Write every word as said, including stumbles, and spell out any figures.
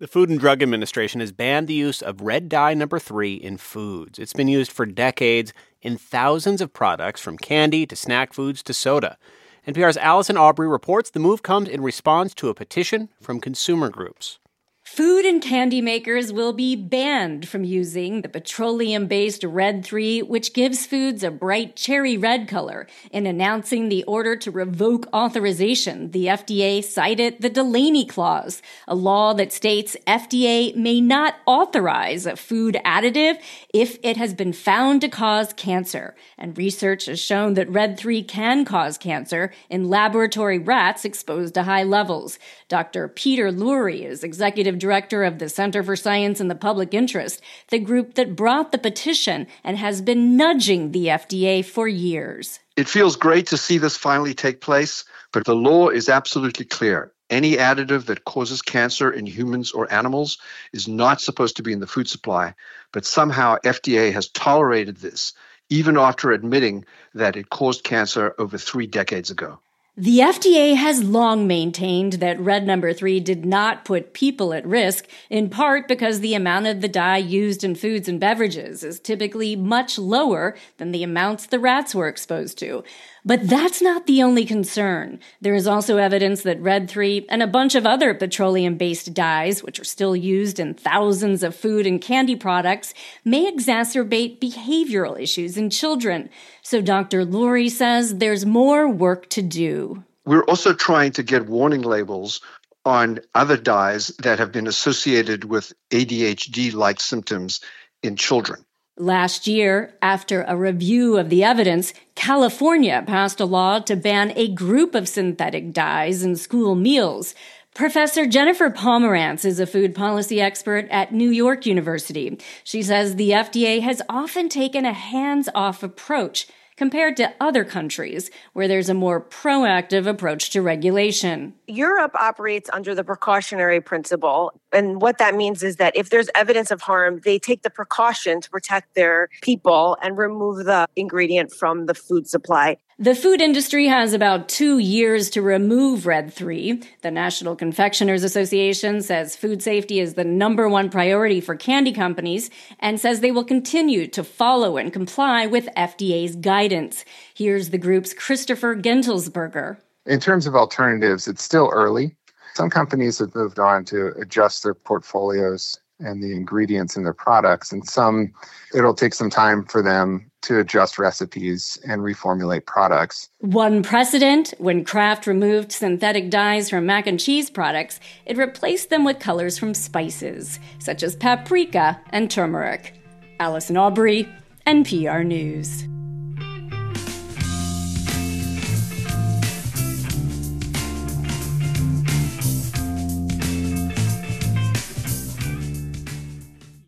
The Food and Drug Administration has banned the use of red dye number three in foods. It's been used for decades in thousands of products, from candy to snack foods to soda. N P R's Allison Aubrey reports the move comes in response to a petition from consumer groups. Food and candy makers will be banned from using the petroleum-based Red three, which gives foods a bright cherry red color. In announcing the order to revoke authorization, the F D A cited the Delaney Clause, a law that states F D A may not authorize a food additive if it has been found to cause cancer. And research has shown that Red three can cause cancer in laboratory rats exposed to high levels. Doctor Peter Lurie is executive director of the Center for Science in the Public Interest, the group that brought the petition and has been nudging the F D A for years. It feels great to see this finally take place, but the law is absolutely clear. Any additive that causes cancer in humans or animals is not supposed to be in the food supply, but somehow F D A has tolerated this, even after admitting that it caused cancer over three decades ago. The F D A has long maintained that red number three did not put people at risk, in part because the amount of the dye used in foods and beverages is typically much lower than the amounts the rats were exposed to. But that's not the only concern. There is also evidence that Red three and a bunch of other petroleum-based dyes, which are still used in thousands of food and candy products, may exacerbate behavioral issues in children. So Doctor Lurie says there's more work to do. We're also trying to get warning labels on other dyes that have been associated with A D H D-like symptoms in children. Last year, after a review of the evidence, California passed a law to ban a group of synthetic dyes in school meals. Professor Jennifer Pomerantz is a food policy expert at New York University. She says the F D A has often taken a hands-off approach compared to other countries where there's a more proactive approach to regulation. Europe operates under the precautionary principle. And what that means is that if there's evidence of harm, they take the precaution to protect their people and remove the ingredient from the food supply. The food industry has about two years to remove Red three. The National Confectioners Association says food safety is the number one priority for candy companies and says they will continue to follow and comply with F D A's guidance. Here's the group's Christopher Gentelsberger. In terms of alternatives, it's still early. Some companies have moved on to adjust their portfolios and the ingredients in their products, and some, it'll take some time for them to adjust recipes and reformulate products. One precedent, when Kraft removed synthetic dyes from mac and cheese products, it replaced them with colors from spices, such as paprika and turmeric. Allison Aubrey, N P R News.